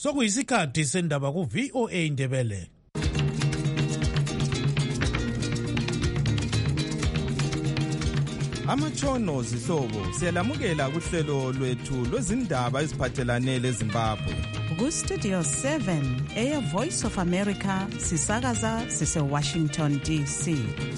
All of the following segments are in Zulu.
Sokuyisikhathi sendaba ku VOA Indebele. Amatshono zihlobo siyalamukela kuhlelo lwethu lwezindaba eziphathelane leZimbabwe. Ku Studio 7 Air Voice of America sisakaza sise Washington DC.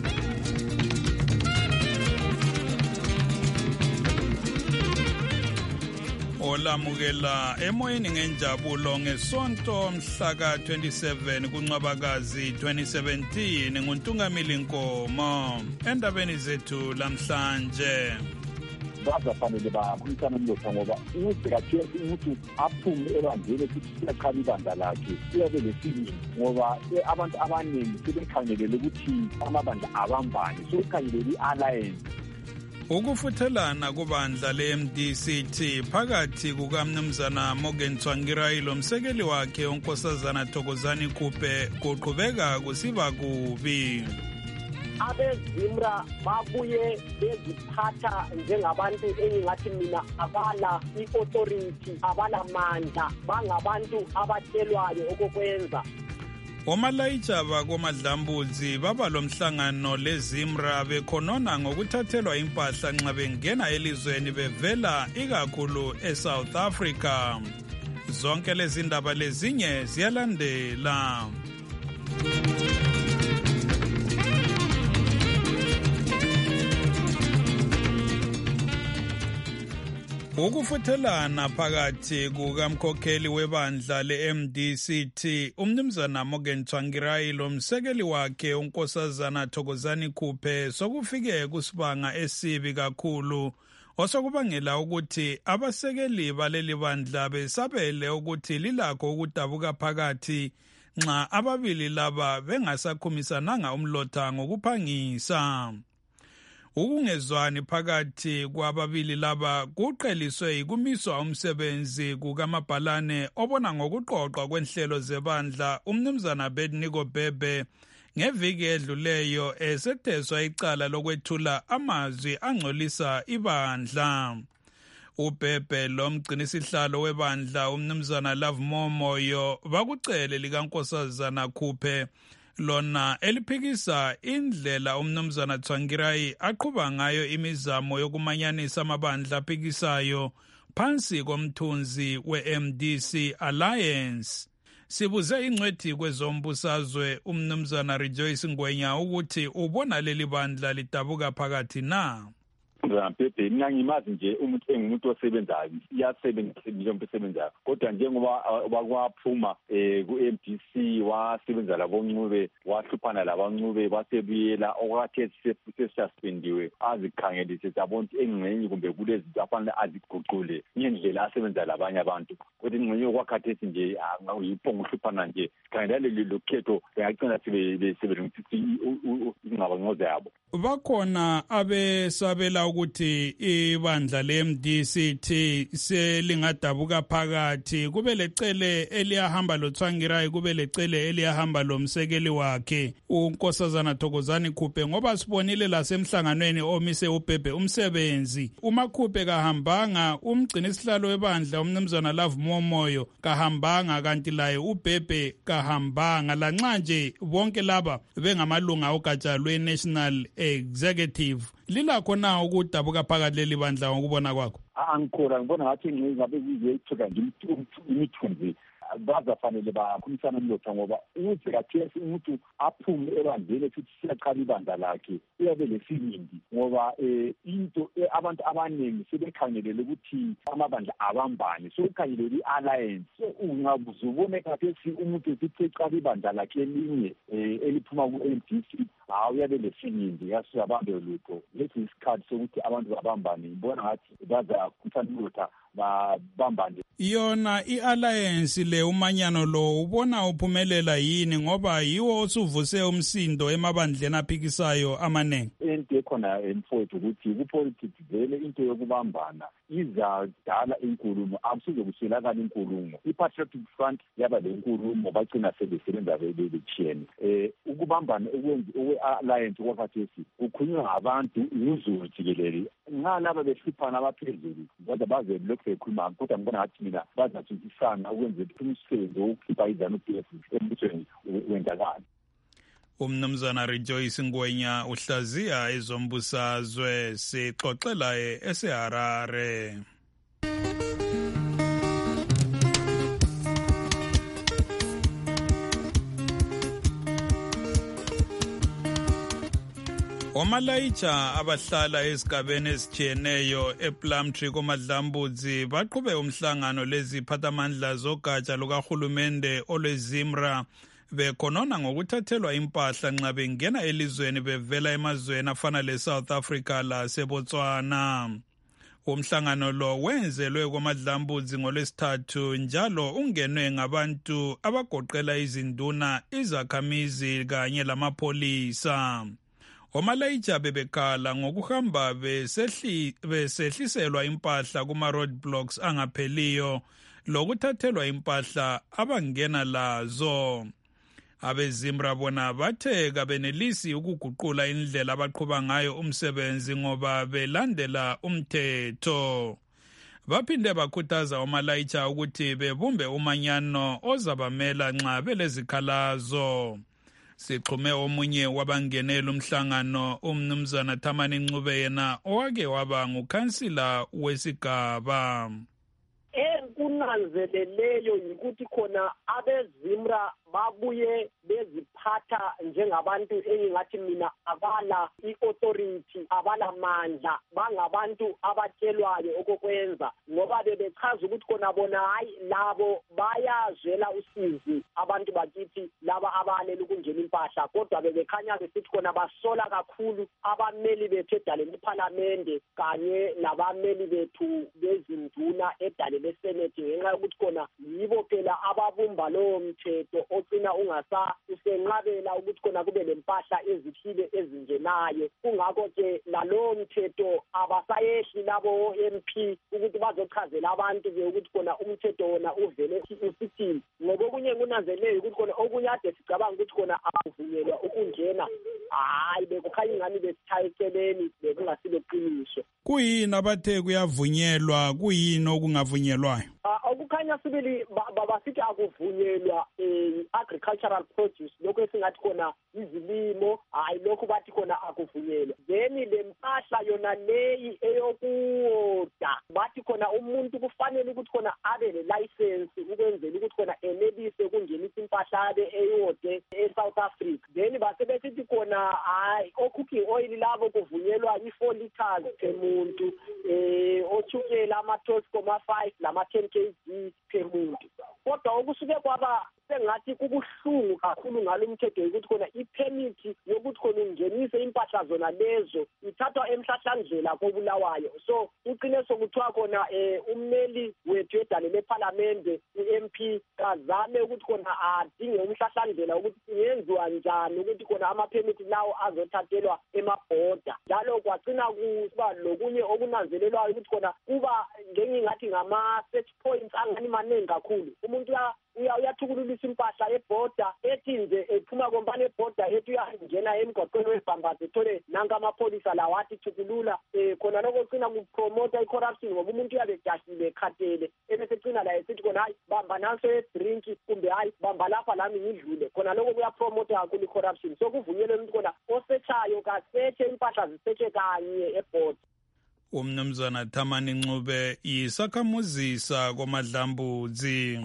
Olamukela emoyeni ngenjabulo ngesonto mhla ka 27 kuNcwabakazi 2017 nguNtungamili Nkomo. Endabeni zethu lamhlanje bazafanele bakhulumisana nomlotha ngoba uzikathi umuntu aphume elwandle futhi siyaqala ibandla lakhe uyabe lesibindi ngoba abantu abaningi sebekhangelele ukuthi amabandla abambane sokukhangelele i-alliance. Ukufuthelana kubandla le-MDCT phakathi kukaMnumzana Morgan Tsvangirai lomsekeli wakhe uNkosazana Thokozani Kupe kuqhubeka kusiba kubi. AbeZimra babuye beziphatha njengabantu engingathi mina abala i-authority, abala mandla, bangabantu abatshelwayo okokwenza. Omalayitha bakomadlambuzi baba lomhlangano leZimra bekhonona ngokuthathelwa impahla nxa bengena elizweni bevela ikakhulu eSouth Africa. Zonke lezi ndaba lezinye ziyalandela. Ukufuthelana phakathi kukamkhokheli webandla le-MDCT uMnumzana Morgan Tsvangirai lomsekeli wakhe uNkosazana Thokozani Kupe sokufike kusibanga esibi kakhulu osokubangela ukuthi abasekeli baleli bandla besabele ukuthi lilakho ukudabuka phakathi nxa ababili laba bengasakhumisananga umlotha ngokuphangisa. Ukungezwani phakathi kwababili laba kuqeliswe yikumiswa umsebenzi kukamabhalane obona ngokuqoqwa kwenhlelo zebandla uMnumzana Bedniko Bebe ngeviki edluleyo esetheswa icala lokwethula amazwi angcolisa ibandla. UBebe lomgcinisihlalo webandla uMnumzana Love Momoyo bakucele likaNkosazana Kupe lona eliphikisa indlela uMnumzana Tsvangirai aqhuba ngayo imizamo yokumanyanisa amabandla aphikisayo phansi komthunzi we-MDC Alliance. Sibuze ingcwethi kwezombusazwe uMnumzana Rejoice Ngwenya ukuthi ubona leli bandla lidabuka phakathi na. Pepe mina ngimazi nje umuntu engumuntu osebenzayo iyasebenza njengomuntu osebenzayo kodwa njengoba wakwaphuma ku-MDC wasebenza laboNcube wahluphana laboNcube basebuyela okwathi sesispendiwe azikhangelise zabona engcenye kumbe kulezi afanele aziguqule ngendlela asebenza labanye abantu kodwa ingcenye yokwakhathesi nje uyiphonga uhluphana nje khangelele lokhetho ngiyacina sebelungisa ingabangcoza yabo. Bakhona abesabela ukuthi ibandla le-MDCT selingadabuka phakathi kube lecele eliyahamba loTsvangirai kube lecele eliyahamba lomsekeli wakhe uNkosazana Thokozani Kupe ngoba sibonile lasemhlanganweni omise uBebe umsebenzi uMakhupe kahambanga umgcinisihlalo webandla uMnumzana Love Momoyo kahambanga kanti laye uBebe kahambanga lanxa nje bonke laba bengamalunga ogatsha lwe-National Executive. Lilakho na ukudabuka phakathi leli bandla ngokubona kwakho? Angikholwa ngibona ngathi ngabe kuyithoka nje imithunzi bazafanele bakhulumisana nomlotha ngoba uzikathi umuntu aphume elwandle futhi siyaqala ibandla lakhe uyabe lesibindi ngoba into abantu abaningi sebekhangelele ukuthi amabandla abambane sokukhangelele i-alliance ungabuza ubone kathi umuntu esiqala ibandla lakhe elinye eliphuma ku-MDC uyabe lesibindi yasiyabambe lutho lesi isikhathi sokuthi abantu babambane ngibona ngathi bazakhulumisana nomlotha babambane. Yona i-alliance le umanyano lo ubona uphumelela yini ngoba yiwo osuvuse umsindo emabandleni aphikisayo amanengi? into ekhona emfowethu ukuthi kupolitics vele into yokubambana izadala inkulumo, akusizokuswelakala inkulumo. I-Patriotic Front yaba le nkulumo bagcina sebesebenza bechiyene. Ukubambana okwe-alliance kwakhathesi kukhulunywa ngabantu nguzulu jikelele, ngalaba behluphana abaphezulu kodwa baze lokhu bekhuluma, kodwa ngibona ngathi mina bazathuthukisana ukwenza umsebenzi wokukhipha iZANU-PF embusweni wendakala. Umnumzana Rejoice Ngwenya uhlaziya ezombusazwe, sixoxela eseHarare. Omalayitsha abahlala esigabeni esitshiyeneyo ePlumtree koMadlambudzi baqhube umhlangano leziphathamandla zogatsha lukahulumende olweZimra bekhonona ngokuthathelwa impahla nxa bengena elizweni bevela emazweni afana leSouth Africa laseBotswana. Umhlangano lo wenzelwe koMadlambudzi ngolwesithathu njalo ungenwe ngabantu abagoqela izinduna, izakhamizi kanye lamapholisa. Omalayitsha bebekhala ngokuhamba besehliselwa impahla kuma-roadblocks angapheliyo lokuthathelwa impahla abangena lazo. AbeZimra bona bathe kabenelisi ukuguqula indlela abaqhuba ngayo umsebenzi ngoba belandela umthetho. Baphinde bakhuthaza omalayitsha ukuthi bebumbe umanyano ozabamela nxa belezikhalazo. Sixhume omunye wabangenela umhlangano, umnumzana Thamani Ncube, yena owake waba ngukhansila wesigaba. Kunanzeleleyo yikuthi khona abeZimra babuye beziphatha njengabantu engingathi mina abala i-authority, abala mandla, bangabantu abatshelwayo okokwenza, ngoba bebechaza ukuthi khona bona hayi labo bayazwela usizi abantu bakithi laba abalela ukungena impahla, kodwa bebekhanya besithi khona basola kakhulu abameli bethu edale lephalamende kanye nabameli bethu bezinduna edale lesenate, ngenxa yokuthi khona yibo phela ababumba lowo mthetho ogcina usenqabela ukuthi khona kube lempahla ezithile ezingenayo. Kungakho-ke lalowo mthetho abasayehli labo MP ukuthi bazochazela abantu-ke ukuthi khona umthetho wona uvele usithini. Ngoba okunye kunanzelele ukuthi khona okunye ade sicabanga ukuthi khona akuvunyelwa ukungena, hayi bekukhanya ingani besithaye eceleni, bekungasibe qiniso. Kuyini abathe kuyavunyelwa, kuyini okungavunyelwayo? Okukhanya sibili babasithi akuvunyelwa agricultural produce, lokho esingathi khona izilimo, hayi lokho bathi khona akuvunyelwa. Then le mpahla yona leyi eyokuwoda bathi khona umuntu kufanele ukuthi khona abe le-license ukwenzela ukuthi khona enelise ukungenisa impahla abe eyode eSouth Africa. Then basebesithi khona hayi o-cooking oil labo kuvunyelwa i-4 liters per muntu, otshukela ama-12.5 lama-10 kg per muntu. Kodwa okusuke kwaba sengathi kubuhlungu kakhulu ngalo mthetho ukuthi khona ipermit yokuthi khona ungenise impahla zona lezo ithathwa emhlahlandlela koBulawayo. So ucine sokuthiwa khona ummeli wethu edale lephalamende uMP kazame ukuthi khona adinge umhlahlandlela ukuthi kungenziwa njani ukuthi khona ama-permit lawo azothathelwa emabhoda. Njalo kwagcina kuba lokunye okunanzelelwayo ukuthi khona kuba ngengingathi ngama-search points angani maningi kakhulu. Umuntu uyathukululisa impahla ebhoda ethi nje ephuma kompani ebhoda ethi uyangena emgwaqweni webhambazi ethole nanka amapholisa lawo athi thukulula. Khona lokho gcina kupromota i-corruption ngoba umuntu uyabe edahlile ekhathele ebesegcina la esithi khona hayi bamba nanso edrinki kumbe hayi bamba lapha lami ngidlule. Khona lokho kuyapromota kakhulu i-corruption. So kuvunyelwe umuntu khona osetshayo kasetshe impahla zisetshe kanye ebhoda. Umnumzana Thamani Ncube yisakhamuzisa koMadlambudzi.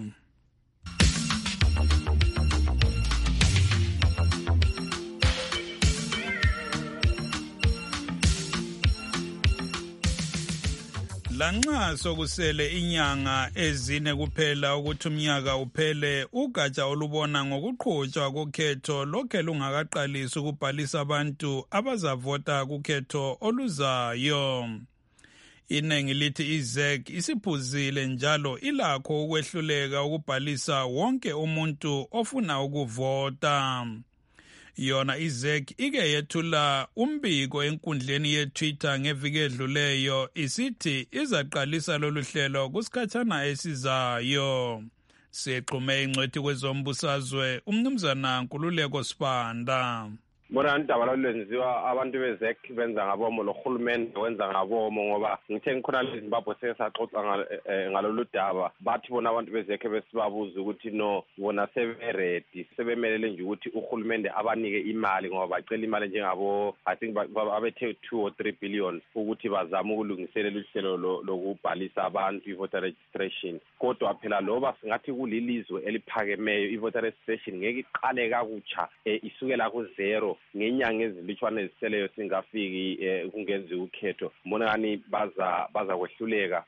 Lanxa sokusele inyanga ezine kuphela ukuthi umnyaka uphele, ugatsha olubona ngokuqhutshwa kokhetho lokhe lungakaqalisi ukubhalisa abantu abazavota kukhetho oluzayo. Inengi lithi iZEC isiphuzile njalo ilakho ukwehluleka ukubhalisa wonke umuntu ofuna ukuvota. Yona iZEC ike yethula umbiko enkundleni yeTwitter ngeviki edluleyo isithi izaqalisa lolu hlelo kusikhathana esizayo. Sequme ingcwethi kwezombusazwe umnumzana Nkululeko Sibanda. Bona indaba lwenziwa abantu beZEC benza ngabomo nohulumende wenza ngabomo ngoba ngithe ngikhona leZimbabwe sesaxoxa ngalolu daba bathi bona abantu beZEC besibabuza ukuthi no bona seberedi sebemelele nje ukuthi uhulumende abanike imali ngoba bacela imali njengabo I think abethe 2 or 3 billion ukuthi bazame ukulungiselela uhlelo lokubhalisa abantu ivoter registration. Kodwa phela loba singathi kulilizwe eliphakemeyo ivoter registration ngeke iqale kakutsha isukela ku0 ngenyanga ezilitshwana eziseleyo singafiki kungenzi ukhetho. Mbona ngani baza kwehluleka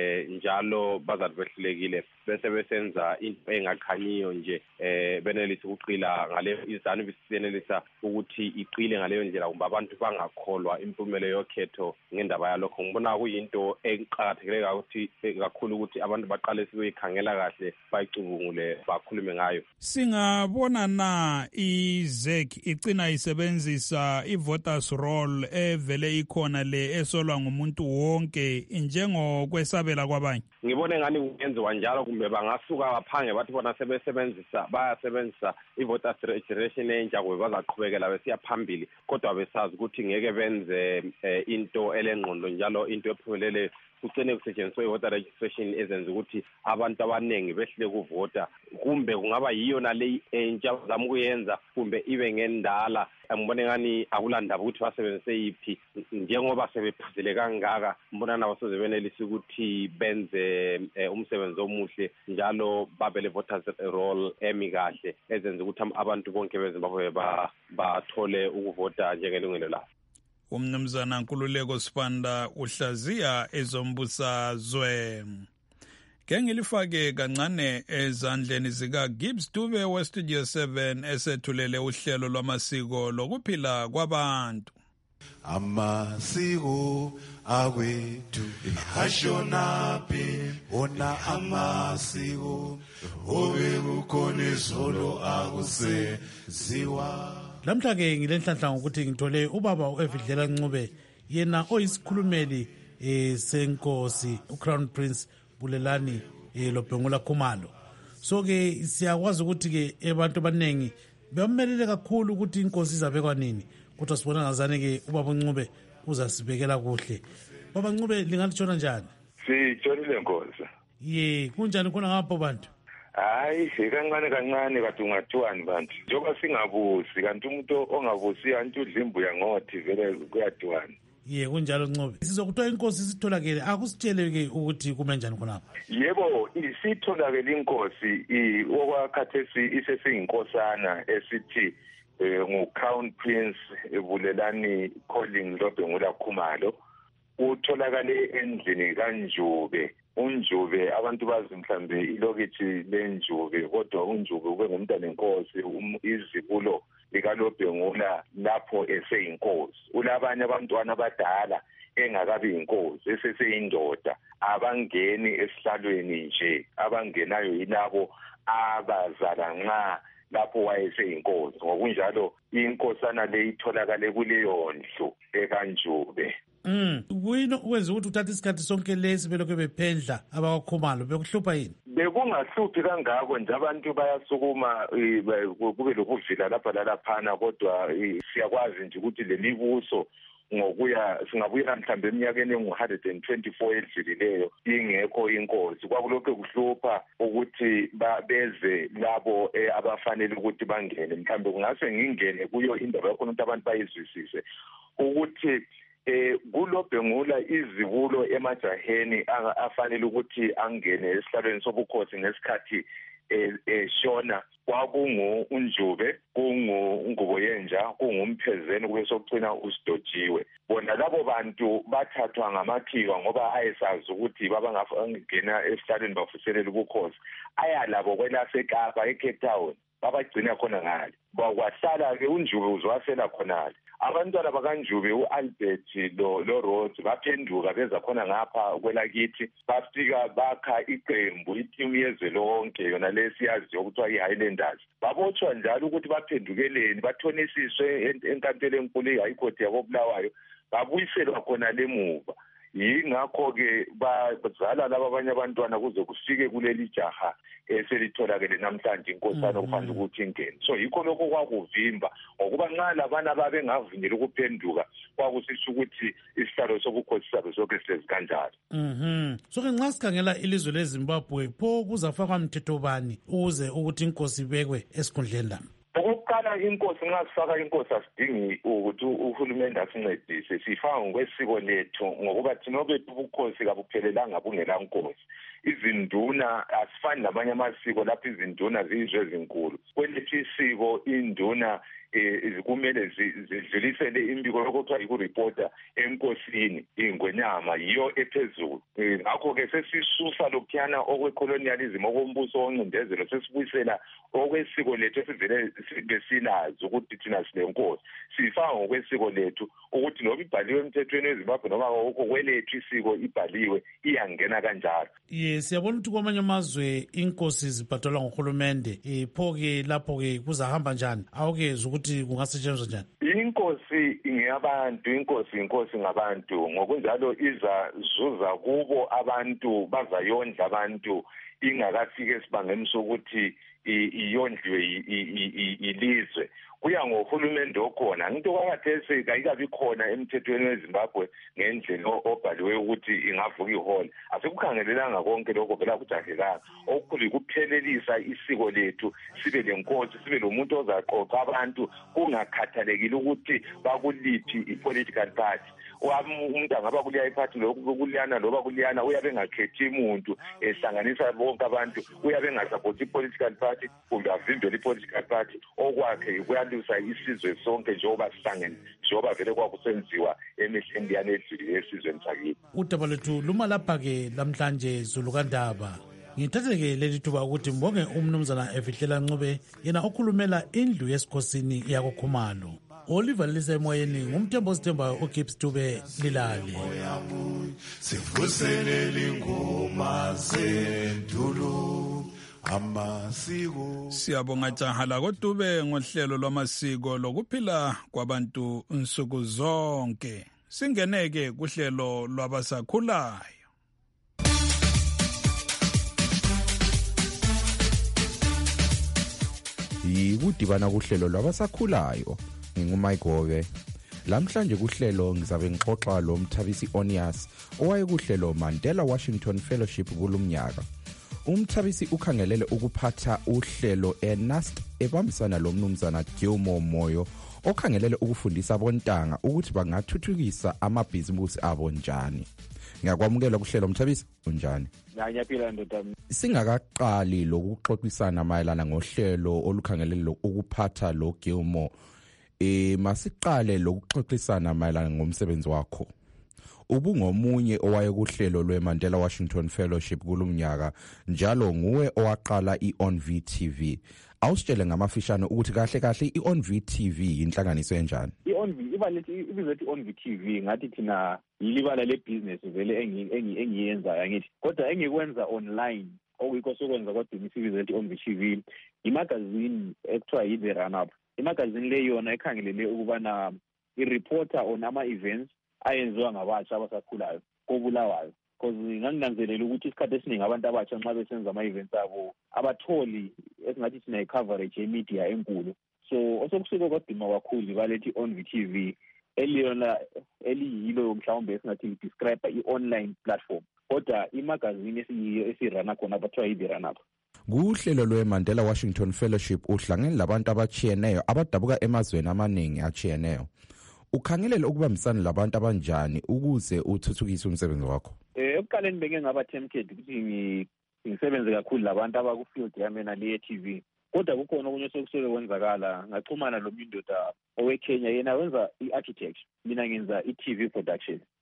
njalo bazabehlulekile bese besenza into engakhanyiyo nje benelisa ukuqila ngale izanu bisenelisa ukuthi iqile ngaleyo ndlela kumbe abantu bangakholwa impumelo yokhetho ngendaba yalokho. Ngibona kuyinto eqhakathekile kakhulu ukuthi abantu baqale sibeyikhangela kahle bayicubungule bakhulume ngayo. Singabona na iZEC icina isebenzisa ivoters roll evele ikhona le esolwa ngumuntu wonke njengokwesabela kwabanye. Ngibone ngani kungenziwa njalo kumbe bangasuka baphange bathi bona bayasebenzisa i-voters registration entsha kube bazaqhubekela besiya phambili kodwa besazi ukuthi ngeke benze into elengqondo njalo into ephumelele kugcine kusetshenziswa i-voter registration ezenza ukuthi abantu abaningi behle kuvota kumbe kungaba yiyo nale entsha bazama ukuyenza kumbe ibe ngendala. Mbone ngani akulandaba ukuthi basebenzise yiphi njengoba sebephuzile kangaka mbona nabo soze benelisa ukuthi benze umsebenzi omuhle njalo babele voters roll emikahle ezenza ukuthi abantu bonke beZimbabwe bathole ukuvota njengelungelo labo. Umnumzana Nkululeko Sibanda uhlaziya ezombusazwe. Ngengilifake kancane ezandleni zika Gibbs Dube weStudio 7 esethulele uhlelo lwamasiko lokuphila kwabantu. Amasiko awethu ashonaphi ona amasiko obekukhona izolo akuseziwa. Lamhla-ke ngilenhlanhla ngokuthi ngithole ubaba uEvidlela Ncube yena oyisikhulumeli senkosi uCrown Prince Bulelani Lobhengula Khumalo. So-ke siyakwazi ukuthi-ke abantu abaningi bemelele kakhulu ukuthi inkosi izabekwa nini kodwa sibona ngazane-ke ubaba Ncube uzasibekela kuhle. Baba Ncube lingatshona njani? Sitshonile nkosi. Kunjani khona ngapho bantu? Hayi kancane kade ungathiwani bantu njengoba singabusi kanti umuntu ongabusi anti udla imbuya ngothi vele kuyathiwani. Kunjalo Ncube. Sizokuthola inkosi isitholakele akusitshele-ke ukuthi kume njani khonapho. Yebo isitholakele inkosi okwakhathesi iseseyinkosana esithi ngu-Crown Prince Bulelani Calling Lobhengula Khumalo utholakale endlini kaNjube. uNjube abantu bazi mhlambe ilokithi leNjube kodwa uNjube ube ngumntana enkosi izibulo likaLobhengula lapho eseyinkosi. Ulabanye abantwana abadala engakabi inkosi eseseyindoda abangeni esihlalweni nje abangenayo yilabo abazala nxa lapho wayeseyinkosi. Ngokunjalo inkosana le itholakale kuleyo ndlu ekaNjube. Kuyini ukwenza ukuthi uthatha isikhathi sonke lesi belokhu bephendla abaKhumalo bekuhlupha yini? Bekungahluphi kangako nje abantu bayasukuma kube lokuvila lapha lalaphana kodwa siyakwazi nje ukuthi lemibuso ngokuya singabuya mhlambe eminyakeni engu-124 edlulileyo ingekho inkosi kwakulokho kuhlupha ukuthi beze labo abafanele ukuthi bangene. Mhlambe kungase ngingene kuyo indaba yakhona ukuthi abantu bayizwisise ukuthi kuLobhengula izibulo emajaheni afanele ukuthi angene esihlalweni sobukhosi ngesikhathi shona kwakungu-uNjube, kungu-Nguboyenja, kunguMphezeni kube sokucina uSidotshiwe. Bona labo bantu bathathwa ngamakhiwa ngoba ayesazi ukuthi babangafangena esihlalweni bavuselele ubukhosi aya labo kwelaseKapa eCape Town babagcina khona ngale. Kwahlala-ke uNjube uzwasela khonale. Abantwana bakaNjube uAlbert lo Rhodes baphenduka beza khona ngapha kwelakithi bafika bakha iqembu iteam yezwe lonke yona lesiyaziyo ukuthiwa iHighlanders. Babotshwa njalo ukuthi baphendukeleni bathonisiswe enkantolo enkulu iHigh Court yako Bulawayo babuyiselwa khona lemuva. Yingakho-ke bazala laba abanye abantwana kuze kufike kuleli jaha eselitholakele namhlanje inkosana okufanele ukuthi ingene. So yikho lokho kwakuvimba ngokuba nxa labana babengavunyelwa ukuphenduka kwakusisho ukuthi isihlalo sobukhosi sabo sonke silezi kanjalo. So-ke nxa sikhangela ilizwe leZimbabwe pho kuzafakwa mthetho bani ukuze ukuthi inkosi ibekwe esikhundleni la? Okokuqala inkosi nxa sifaka inkosi asidingi ukuthi uhulumende asincedise sifaka ngokwesiko lethu ngokuba thina bethu ubukhosi kabuphelelanga bungela nkosi. Izinduna asifani namanye amasiko lapho izinduna ziyizwe ezinkulu. Kwelethu isiko induna kumele zidlulisele imbiko lokuthiwa yikuripota enkosini ingwenyama yiyo ephezulu. Ngakho-ke sesisusa lokhuyana okwecolonialism okombuso woncindezelo sesibuyisela okwesiko lethu esivele besilazi ukuthi thina silenkosi. Sifaka ngokwesiko lethu ukuthi noma ibhaliwe emthethweni weZimbabwe noma okwelethu isiko ibhaliwe iyangena kanjalo. Siyabona ukuthi kwamanye amazwe inkosi zibhadalwa ngohulumende. Pho-ke lapho-ke kuzahamba njani? Awukezwa ukuthi kungasetshenziswa njani? Inkosi ingabantu, inkosi ngabantu. Ngokunjalo izazuza kubo abantu, bazayondla abantu ingakafike esibangeni sokuthi iyondliwe ilizwe. Kuya ngohulumende okhona. Into kwakathesi kayikabi khona emthethweni weZimbabwe ngendlela obhaliwe ukuthi ingavuka ihole. Asikukhangelelanga konke lokho phela kujahekanga. Okukhulu ukuphelelisa isiko lethu sibe lenkosi, sibe lomuntu ozaqoqa abantu kungakhathalekile ukuthi bakuliphi ipolitical party. Umuntu angaba kuliya iphathi lokuliyana loba kuliyana uyabe engakhethi umuntu ehlanganisa bonke abantu uyabe engasapoti ipolitical party kumbe avimbele ipolitical party okwakhe kuyalusa isizwe sonke njengoba sihlangene njengoba vele kwakusenziwa emehleni yana edlulile esizweni sakithi. Udaba lethu luma lapha-ke lamhlanje Zulu kaNdaba. Ngithatheke leli thuba ukuthi mbonge umnumzana Efihlela Ncube yena okhulumela indlu yesikhosini yako Khumalo. Oliver Lisa emoyeni ngumthembo sithembayo uGibbs Dube Lilale. Sivuselele ingoma zendulo amasiko. Siyabonga jahala kodube ngohlelo lwamasiko lokuphila kwabantu insuku zonke. Singeneke kuhlelo lwabasakhulayo. Yikudibana kuhlelo lwabasakhulayo. NginguMayigobe. Lamhlanje kuhlelo ngizabe ngixoxa lo Mthabisi Onias owayekuhlelo Mandela Washington Fellowship kulumnyaka. Umthabisi ukhangelele ukuphatha uhlelo eNAST ebambisana lo mnumzana Gilmore Moyo okhangelele ukufundisa abontanga ukuthi bangathuthukisa amabhizimusi abo njani. Ngiyakwamukela kuhlelo Mthabisi unjani? Ngiyaphila ndoda. Singakaqali lokuxoxisana mayelana ngohlelo olukhangelele ukuphatha lo Gilmore masiqale lokuxoxisana mayelana ngomsebenzi wakho. Ubungomunye owayekuhlelo lweMandela Washington Fellowship kulumnyaka njalo nguwe owaqala iOnV TV. Awusitshele ngamafishane ukuthi kahle kahle iOnV TV inhlanganiso enjani? iOnV ibizwe iOnV TV ngathi thina yilibala lebusiness vele engiyenza ngithi kodwa engikwenza online okuyikho sokwenza kodwa imisibizo iOnV TV imagazine ekuthiwa yiThe Run Up. Imagazine le yona ekhangelele ukubana i-reporter on ama-events ayenziwa ngabatsha abasakhulayo koBulawayo. Because nganginanzelela ukuthi isikhathi esiningi abantu abatsha nxa besenza ama-events abo abatholi esingathi sina i-coverage ye-media enkulu. So osokusiko kwadima kakhulu balethi iOnV TV eliyona eliyilo mhlawumbe esingathi describe i-online platform. Kodwa imagazine esirana khona bathiwa yiThe Run Up. Kuhlelo lweMandela Washington Fellowship uhlangene labantu abachiyeneyo abadabuka emazweni amaningi achiyeneyo. Ukhangelele ukubambisana labantu abanjani ukuze uthuthukise umsebenzi wakho? Ekuqaleni benge ngaba tempted ukuthi ngisebenze kakhulu labantu abakufield yamena le TV. Kodwa kukhona okunye sokusele kwenzakala ngaxhumana lo mindoda oweKenya yena wenza iarchitecture mina ngenza iTV production.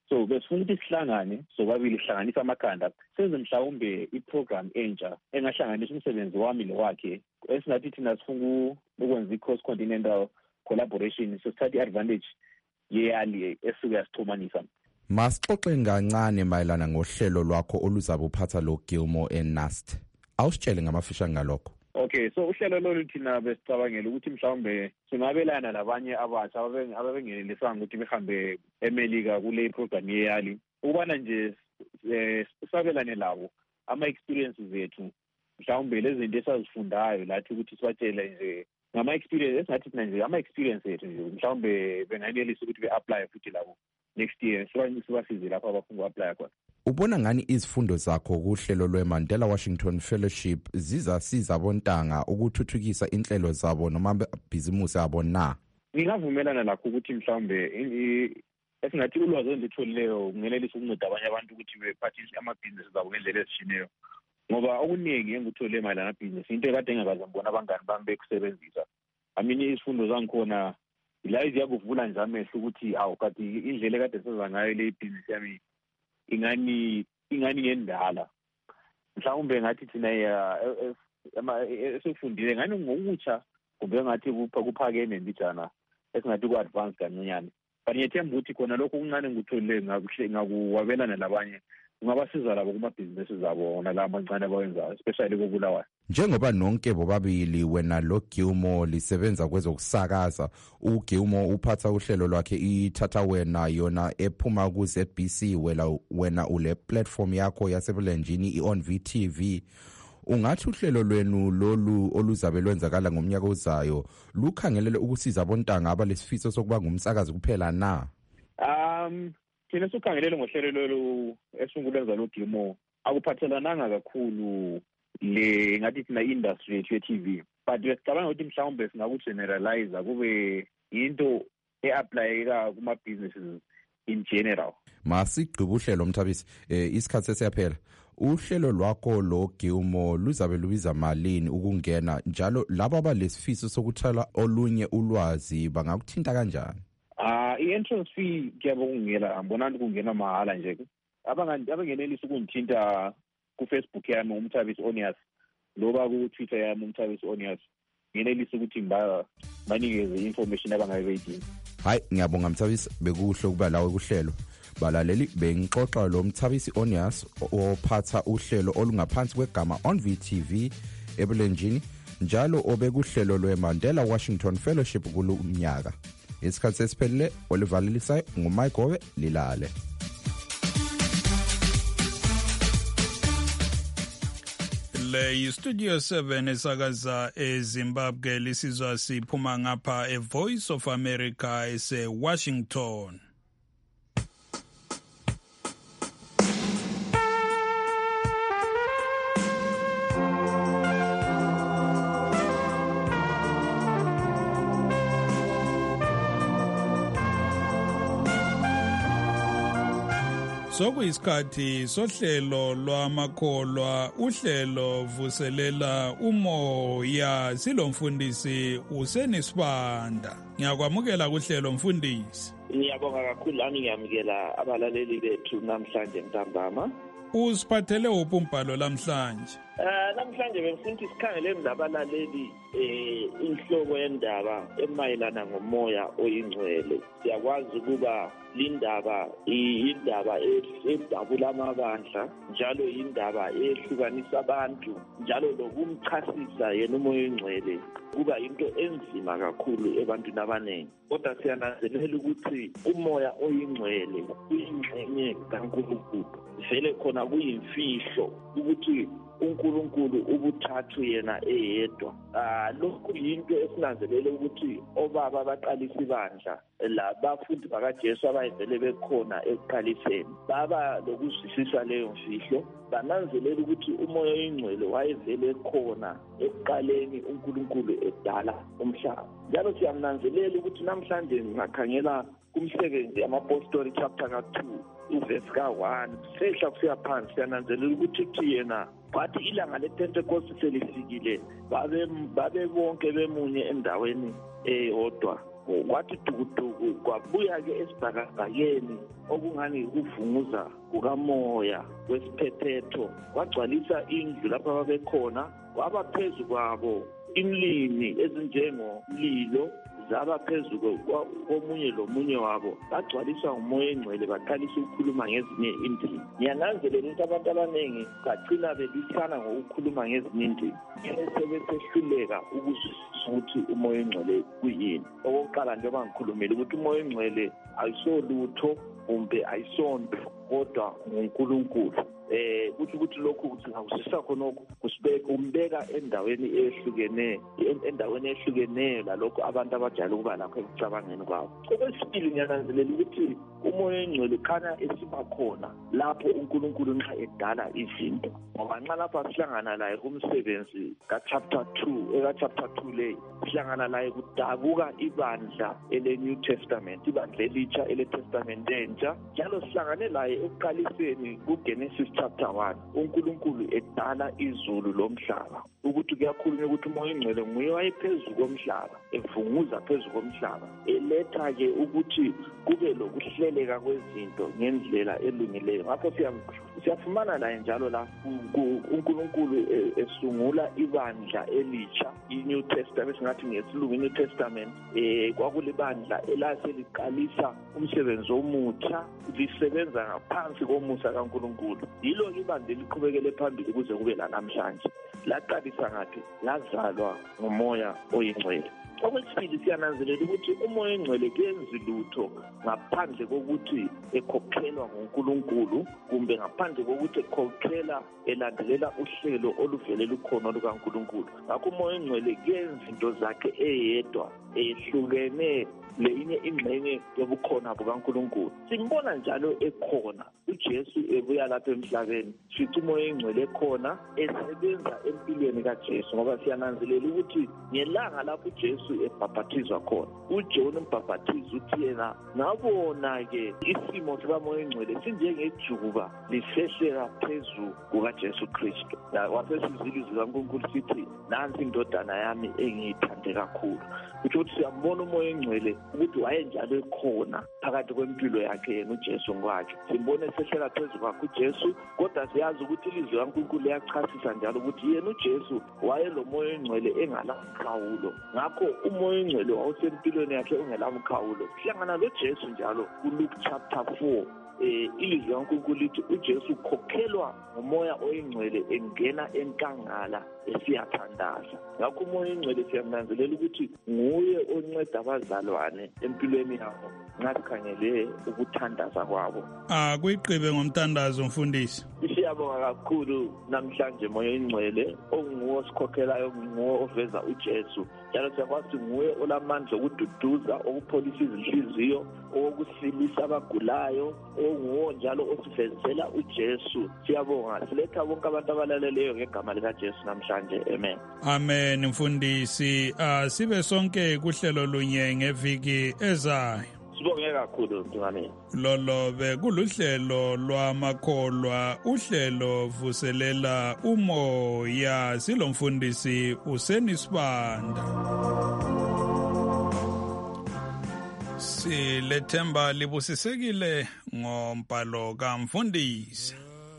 so besifuna ukuthi sihlangane sobabili sihlanganisa amakhanda senze mhlawumbe iprogram entsha engahlanganisa umsebenzi wami lo wakhe esingathi thina sifuna ukwenza i-cross continental collaboration sesithatha i-advantage yeyali esuke yasixhumanisa. Masixoxe kancane mayelana ngohlelo lwakho oluzabe uphatha lo Gilmore eNAST. Awusitshele ngamafisha ngalokho. Okay, so uhlelo lolu thina besicabangela ukuthi mhlawumbe singabelana labanye abatsha ababengenelisanga ukuthi behambe eMelika kule program yeyali ukubana nje sabelane labo ama-experiences ethu mhlawumbe lezi zinto esazifundayo lathi ukuthi sibatshele nje ngama-experience esingathi thina nje ama-experience ethu nje mhlawumbe bengayenelisa ukuthi be-apply futhi labo next year sibasize lapho abafuna uku-apply khona. Ubona ngani izifundo zakho kuhlelo lwe-Mandela Washington Fellowship zizasiza abontanga ukuthuthukisa inhlelo zabo noma amabhizimusi abo na? Ngingavumelana lakho ukuthi mhlawumbe esingathi ulwazi olitholileyo kungenelisa ukunceda abanye abantu ukuthi bephathise amabhizinisi zabo ngendlela ezishineyo ngoba okuningi engikuthole mayelana namabhizinisi into ekade engakaze ngibona abangani bami bekusebenzisa. Izifundo zangikhona la iziyakuvula nje amehlo ukuthi awu kade indlela ekade senza ngayo le bhizinisi yami ingani ngendala mhlawumbe ngathi thina esifundile ngani ngokutsha kumbe ngathi kuphakeme mbijana esingathi ku-advance kancinyane but ngiyethemba ukuthi khona lokho okuncane ngikutholile ngakuwabelana labanye kungabasiza labo kumabhizinisi zabo nala amancane abawenzayo especially koBulawayo. Njengoba nonke bobabili wena lo Gilmore lisebenza kwezokusakaza, uGilmore uphatha uhlelo lwakhe ithatha wena yona ephuma ku ZBC wena ule platform yakho yasebulenjini iOn VTV. Ungathi uhlelo lwenu lolu oluzabe lwenzakala ngomnyaka ozayo lukhangelele ukusiza abontanga abalesifiso sokuba ngumsakazi kuphela na? Thina sikhangelele ngohlelo lolu esungulwenza lo Gilmore akuphathelananga kakhulu le ngathi thina industry yethu ye-TV but sicabanga ukuthi mhlawumbe singakugeneralize kube into e-applyeka kuma-businesses in general. Masigqiba uhlelo Mthabisi, isikhathi siyaphela. Uhlelo lwakho lo Gilmore luzabe lubiza malini ukungena njalo labo abalesifiso sokuthola olunye ulwazi bangakuthinta kanjani? I-entrance fee kuyabo kungena ngibona kungena mahala nje. Abangenelisa ukungithinta ku-Facebook yami uMthabisi Onias loba ku-Twitter yami uMthabisi Onias ngenelisa ukuthi banikeze information abangayidinga. Hayi ngiyabonga Mthabisi, bekuhle ukuba lawe kuhlelo. Balaleli bengixoxa lo Mthabisi Onias ophatha uhlelo olungaphansi kwegama On VTV ebulenjini njalo obekuhlelo lwe-Mandela Washington Fellowship kulumnyaka. Isikhathi sesiphelele olivalelisayo nguMike Gowe lilale. Le Studio 7 esakaza eZimbabwe lisizwa siphuma ngapha eVoice of America eseWashington. Sokuyisikhathi sohlelo lwamakholwa, uhlelo vuselela umoya. Silomfundisi uSenisibanda. Ngiyakwamukela kuhlelo mfundisi. Ngiyabonga kakhulu nami ngiyamukela abalaleli bethu namhlanje ntambama. Usiphathele uphi umbhalo namhlanje? Namhlanje bengifuna sikhangele nabalaleli inhloko yendaba emayelana ngomoya oyingcwele. Siyakwazi ukuba lindaba indaba edabula amabandla njalo indaba ehlukanisa abantu njalo lokumchasisa yena umoya oyingcwele kuba into enzima kakhulu ebantwini abaningi. Kodwa siyananzelela ukuthi umoya oyingcwele uyingxenye kaNkulunkulu. Vele khona kuyimfihlo ukuthi uNkulunkulu ubuthathu yena eyedwa. Lokhu yinto esinanzelela ukuthi obaba baqalisa ibandla labafundi bakaJesu abayivele bekhona ekuqaliseni baba lokuzwisisa leyo mfihlo, bananzelela ukuthi umoya oyingcwele wayevele khona ekuqaleni uNkulunkulu edala umhlaba. Njalo siyananzelela ukuthi namhlanje singakhangela kumsebenzi yamapostoli chapter ka-2 uverse ka-1 sehla kusiya phansi siyananzelela ukuthi yena bathi ilanga lePentecost selifikile babe bonke bemunye endaweni eyodwa kwathi dukuduku kwabuya-ke esibhakabhakeni okungani ukuvunguza kukamoya wesiphephetho kwagcwalisa indlu lapho ababekhona kwaba phezu kwabo imlimi ezinjengomlilo zaba phezu komunye lomunye wabo bagcwaliswa ngumoya engcwele baqalisa ukukhuluma ngezinye indimi. Ngiyananzelela ukuthi abantu abaningi bagcina belisana ngokukhuluma ngezinye indimi sebesehluleka ukuzwisisa ukuthi umoya engcwele kuyini. Okokuqala njengoba ngikhulumile ukuthi umoya engcwele ayisolutho kumbe ayisonto kodwa nguNkulunkulu. Kuthi ukuthi lokhu singawusisa khonokho umbeka endaweni ehlukeneyo lalokho abantu abajayele ukuba lakho ekucabangeni kwabo. Okwesibili ngiyananzelela ukuthi umoya engcwele khana esiba khona lapho uNkulunkulu nxa edala izinto, ngoba nxa lapha sihlangana laye kumsebenzi ka-chapter 2 le sihlangana laye kudabuka ibandla ele-New Testament, ibandla elitsha ele-Testament entsha, njalo sihlangane laye ekuqaliseni kuGenesis chapter 1 uNkulunkulu edala izulu lomhlaba, ukuthi kuyakhulunywa ukuthi umoya engcwele nguye wayephezu komhlaba evunguza phezu komhlaba eletha-ke ukuthi kube lokuhleleka kwezinto ngendlela elungileyo. Ngakho siyafumana laye njalo la uNkulunkulu esungula ibandla elitsha, i-New Testament, singathi ngesilungu i-New Testament, kwakulibandla elaseliqalisa umsebenzi omutsha lisebenza ngaphansi komusa kaNkulunkulu. Yilo-ke ibandla eliqhubekele phambili kuze kube lanamhlanje. Laqalisa ngathi lazalwa ngumoya oyingcwele. Okwesibili siyananzelela ukuthi umoya engcwele kenzi lutho ngaphandle kokuthi ekhokhelwa nguNkulunkulu kumbe ngaphandle kokuthi ekhokhela elandelela uhlelo oluvele lukhona lukaNkulunkulu. Ngakho umoya engcwele kenza into zakhe eyedwa ehlukene leyinye ingxenye yobukhona bukaNkulunkulu. Simbona njalo ekhona uJesu ebuya lapha emhlabeni, sithi umoya engcwele ekhona esebenza empilweni kaJesu, ngoba siyananzelela ukuthi ngelanga lapho uJesu ebhaphathizwa khona uJohn umbhaphathizi uthi yena ngabona-ke isimo sikamoya engcwele sinjengejuba lisehleka phezu kukaJesu Kristu. Wasesizwile izwi likaNkulunkulu sithi nansi indodana yami engiyithande kakhulu. Kutho ukuthi siyambona umoya engcwele ukuthi wayenjalo ekhona phakathi kwempilo yakhe yena uJesu ngokwakhe. Simbone esehleka phezu kwakhe uJesu, kodwa siyazi ukuthi ilizwi likaNkulunkulu liyachasisa njalo ukuthi yena uJesu wayelomoya engcwele engalamkhawulo. Ngakho umoya engcwele wawusempilweni yakhe ungelamkhawulo. Sihlangana loJesu njalo kuLuke chapter 4. Ilizwi likaNkulunkulu lithi uJesu ukhokhelwa ngumoya oyingcwele engena enkangala esiyathandaza. Ngakho umoya engcwele siyamnanzelela ukuthi nguye onceda abazalwane empilweni yabo nxa sikhangele ukuthandaza kwabo. Kuyiqibe ngomthandazo mfundisi. Siyabonga kakhulu namhlanje moya engcwele onguwo sikhokhelayo, nguwo oveza uJesu, njalo siyakwazi nguye olamandla okududuza, okupholisa izinhliziyo, okusilisa abagulayo, onguwo njalo osivezela uJesu. Siyabonga, siletha bonke abantu abalaleleyo ngegama likaJesu namhlanje. Amen. Amen mfundisi. Sibe sonke kuhlelo lunye ngeviki ezayo. Sibonge kakhulu Mthungameli. Lolo bekuluhlelo lwamakholwa, uhlelo vuselela umoya. Silomfundisi uSenisibanda. Silethemba libusisekile ngombhalo kamfundisi.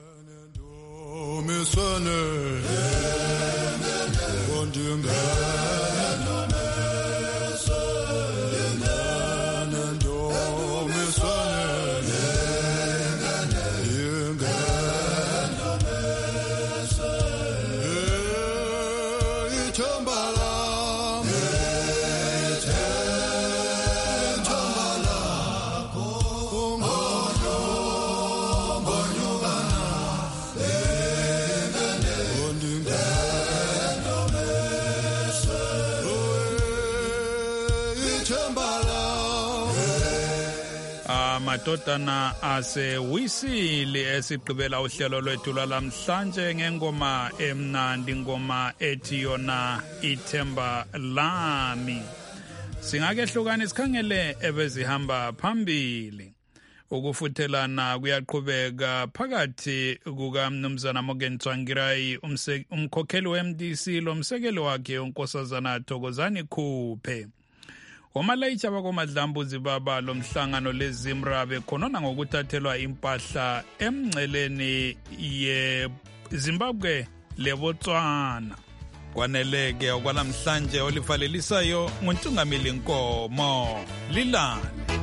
Amadodana asewisile esigqibela uhlelo lwethu lwalamhlanje ngengoma emnandi, ingoma ethi yona ithemba lami. Singakehlukana sikhangele ebezihamba phambili. Ukufuthelana kuyaqhubeka phakathi kukaMnumzana Morgan Tsvangirai, umkhokheli weMDC, lomsekeli wakhe uNkosazana Thokozani Khuphe. Omalayitsha bakomadlambuzi baba lomhlangano lezimra bekhonona ngokuthathelwa impahla emngceleni yeZimbabwe leBotswana. Kwaneleke okwalamhlanje olivalelisayo nguNtungamili Nkomo. Lilane.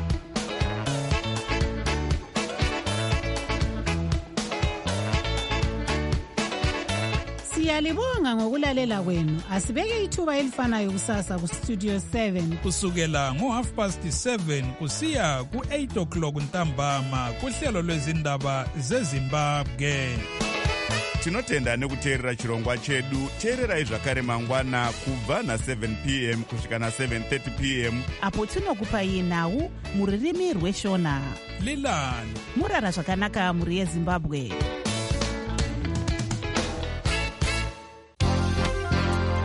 Siyalibonga ngokulalela kwenu. Asibeke ithuba elifanayo kusasa ku Studio 7 kusukela ngo7:30 kusiya ku8:00 ntambama kuhlelo lwezindaba zeZimbabwe. Tinotenda nekuteerera chirongwa chedu. Teererai zvakare mangwana kubva na7 p.m. kusvika na7:30 p.m. apo tinokupai nhau muririmi rweshona. Lilane. Murara zvakanaka muri yeZimbabwe.